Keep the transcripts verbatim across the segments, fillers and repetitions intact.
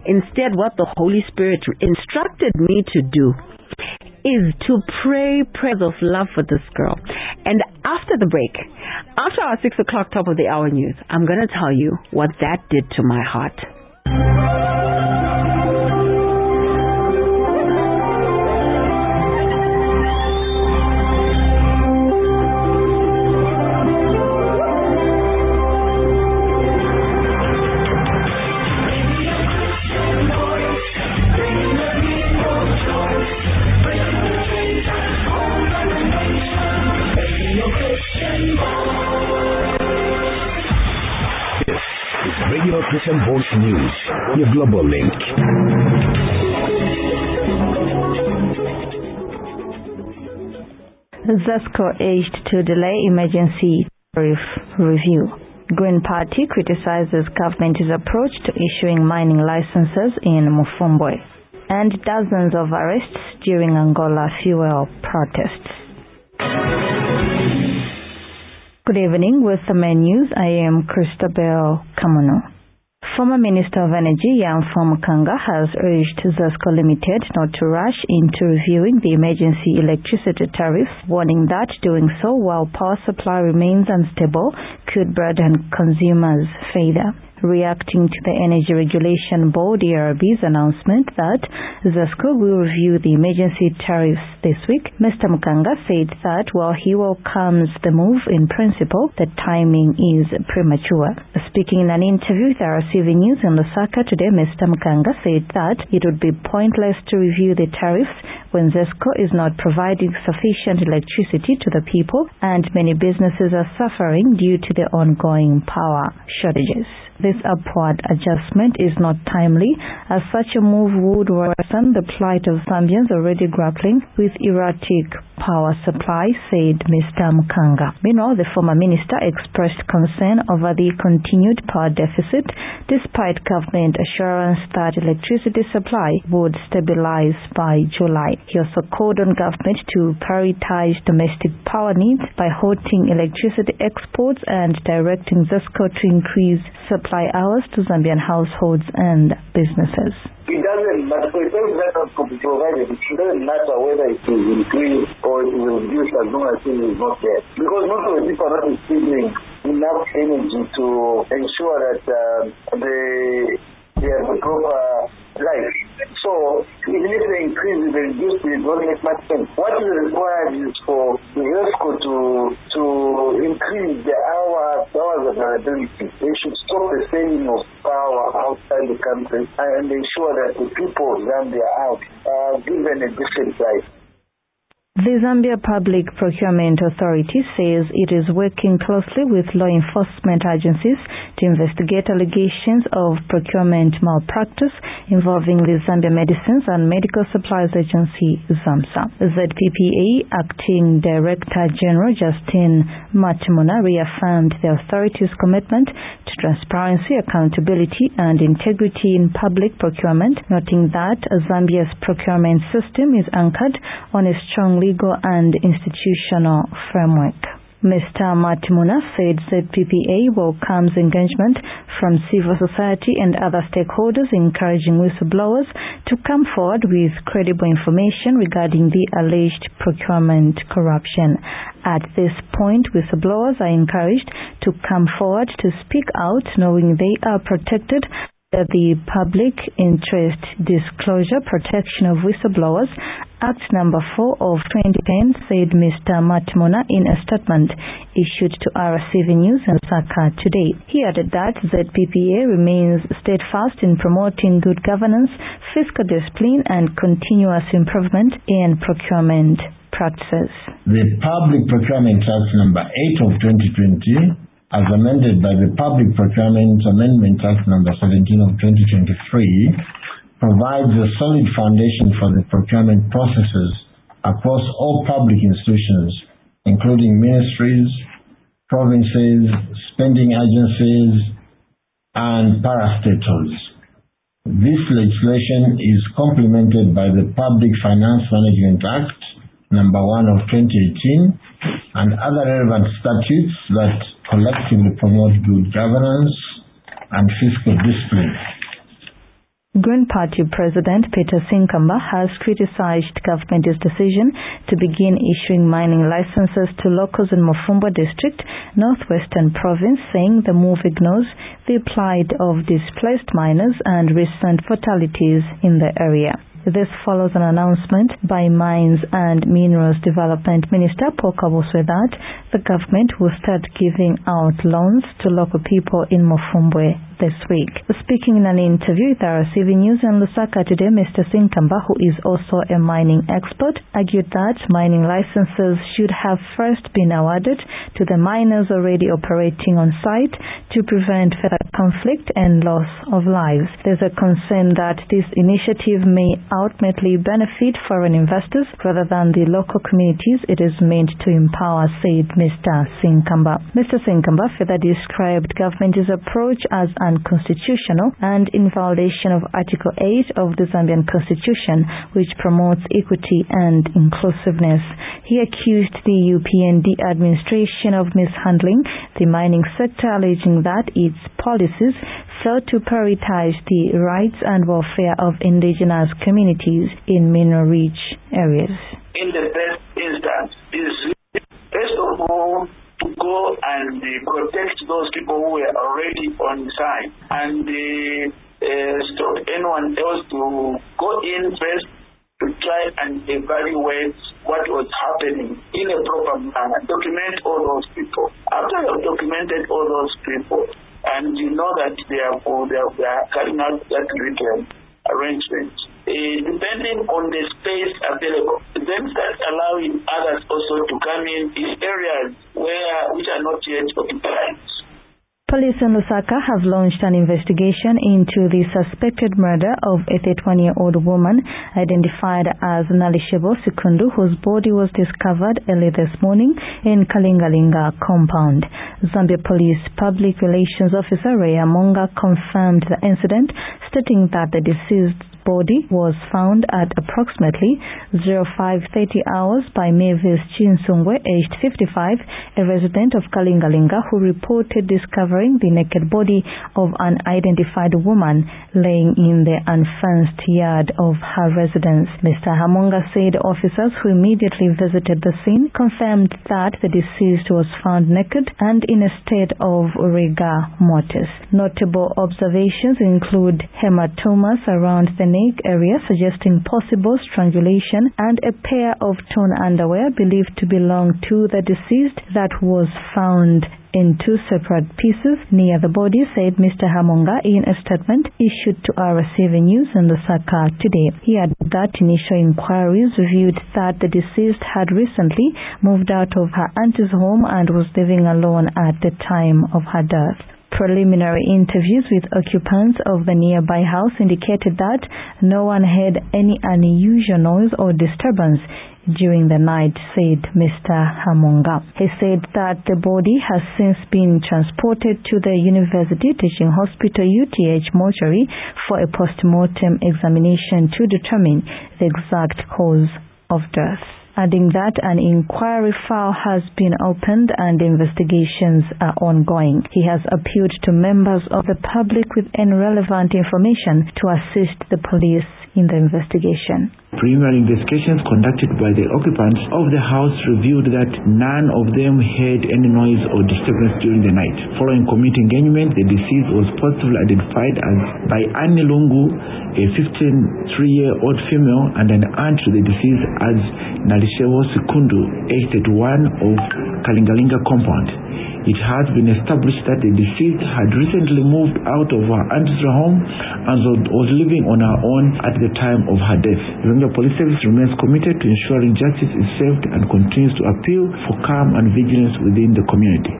Instead, what the Holy Spirit instructed me to do is to pray prayers of love for this girl. And after the break, after our six o'clock top of the hour news, I'm going to tell you what that did to my heart. Christian Voice News, your global link. ZESCO urged to delay emergency tariff review. Green Party criticizes government's approach to issuing mining licenses in Mufumbwe. And dozens of arrests during Angola fuel protests. Good evening. With the main news, I am Christabel Kamuno. Former Minister of Energy Yamfa Mukanga has urged ZESCO Limited not to rush into reviewing the emergency electricity tariffs, warning that doing so while power supply remains unstable could burden consumers further. Reacting to the Energy Regulation Board E R B's announcement that ZESCO will review the emergency tariffs this week, Mister Mukanga said that while he welcomes the move in principle, the timing is premature. Speaking in an interview with R C V News in Lusaka today, Mister Mukanga said that it would be pointless to review the tariffs when ZESCO is not providing sufficient electricity to the people and many businesses are suffering due to the ongoing power shortages. This upward adjustment is not timely, as such a move would worsen the plight of Zambians already grappling with erratic power supply, said Mister Mukanga. Meanwhile, the former minister expressed concern over the continued power deficit, despite government assurance that electricity supply would stabilize by July. He also called on government to prioritize domestic power needs by halting electricity exports and directing ZESCO to increase supply hours to Zambian households and businesses. It doesn't matter. For things that are to be provided, it doesn't matter whether it is increased or it is reduced as long as it is not there. Because most of the people are not receiving enough energy to ensure that uh, they, they have a proper life. So even if they increase it, they reduce it, it won't make much sense. What is required is for the ZESCO to to increase the hours, hours of availability. They should stop the selling of power outside the country and ensure that the people Zambia out are given a decent price. The Zambia Public Procurement Authority says it is working closely with law enforcement agencies to investigate allegations of procurement malpractice involving the Zambia Medicines and Medical Supplies Agency, ZAMSA. Z P P A Acting Director General Justin Matimuna reaffirmed the authority's commitment to transparency, accountability, and integrity in public procurement, noting that Zambia's procurement system is anchored on a strong legal and institutional framework. Mister Matimuna said Z P P A welcomes engagement from civil society and other stakeholders, encouraging whistleblowers to come forward with credible information regarding the alleged procurement corruption. At this point, whistleblowers are encouraged to come forward to speak out, knowing they are protected by the Public Interest Disclosure Protection of Whistleblowers Act number four of twenty ten, said Mister Matimuna in a statement issued to R C V News in Lusaka today. He added that Z P P A remains steadfast in promoting good governance, fiscal discipline, and continuous improvement in procurement practices. The Public Procurement Act number eight of twenty twenty, as amended by the Public Procurement Amendment Act number seventeen of twenty twenty-three, provides a solid foundation for the procurement processes across all public institutions, including ministries, provinces, spending agencies, and parastatals. This legislation is complemented by the Public Finance Management Act number one of twenty eighteen and other relevant statutes that collectively promote good governance and fiscal discipline. Green Party President Peter Sinkamba has criticized government's decision to begin issuing mining licenses to locals in Mufumbo District, Northwestern Province, saying the move ignores the plight of displaced miners and recent fatalities in the area. This follows an announcement by Mines and Minerals Development Minister Paul Kabuswe that the government will start giving out loans to local people in Mufumbo this week. Speaking in an interview with R C V News in Lusaka today, Mister Sinkamba, who is also a mining expert, argued that mining licenses should have first been awarded to the miners already operating on site to prevent further conflict and loss of lives. There's a concern that this initiative may ultimately benefit foreign investors rather than the local communities it is meant to empower, said Mister Sinkamba. Mister Sinkamba further described government's approach as unconstitutional and in violation of Article eight of the Zambian Constitution, which promotes equity and inclusiveness. He accused the U P N D administration of mishandling the mining sector, alleging that its policies failed to prioritize the rights and welfare of indigenous communities in mineral-rich areas. In the first instance, is first of all to go and uh, protect those people who were already on site and uh, uh, stop anyone else to go in first to try and evaluate what was happening in a proper manner. Document all those people. After you have documented all those people, and you know that they are, they are, they are carrying out that written arrangement, uh, depending on the space available, then start allowing others also to come in in areas where which are not yet occupied. Police in Lusaka have launched an investigation into the suspected murder of a thirty-one-year-old woman identified as Nalishebo Sikundu, whose body was discovered early this morning in Kalingalinga compound. Zambia Police Public Relations Officer Ray Amonga confirmed the incident, stating that the deceased body was found at approximately oh five thirty hours by Mavis Chinsungwe, aged fifty-five, a resident of Kalingalinga, who reported discovering the naked body of an identified woman laying in the unfenced yard of her residence. Mister Hamonga said officers who immediately visited the scene confirmed that the deceased was found naked and in a state of rigor mortis. Notable observations include hematomas around the neck area suggesting possible strangulation and a pair of torn underwear believed to belong to the deceased that was found in two separate pieces near the body, said Mister Hamonga in a statement issued to R C V News in Lusaka today. He added that initial inquiries revealed that the deceased had recently moved out of her auntie's home and was living alone at the time of her death. Preliminary interviews with occupants of the nearby house indicated that no one heard any unusual noise or disturbance during the night, said Mister Hamonga. He said that the body has since been transported to the University Teaching Hospital U T H mortuary for a post-mortem examination to determine the exact cause of death, adding that an inquiry file has been opened and investigations are ongoing. He has appealed to members of the public with any relevant information to assist the police in the investigation. Preliminary investigations conducted by the occupants of the house revealed that none of them heard any noise or disturbance during the night. Following community engagement, the deceased was positively identified as by Annie Lungu, a fifty-three-year-old female and an aunt to the deceased, as Nalishebo Sikundu, aged thirty-one, of Kalingalinga compound. It has been established that the deceased had recently moved out of her aunt's home and was living on her own at the time of her death. The Police Service remains committed to ensuring justice is served and continues to appeal for calm and vigilance within the community.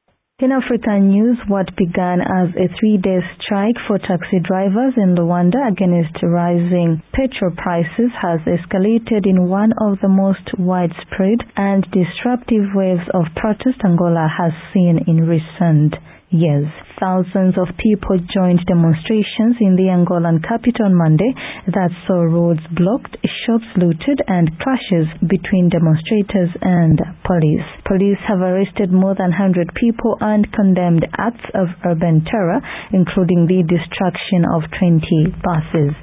In African news, what began as a three-day strike for taxi drivers in Luanda against rising petrol prices has escalated in one of the most widespread and disruptive waves of protest Angola has seen in recent years. Thousands of people joined demonstrations in the Angolan capital on Monday that saw roads blocked, shops looted, and clashes between demonstrators and police. Police have arrested more than one hundred people and condemned acts of urban terror, including the destruction of twenty buses.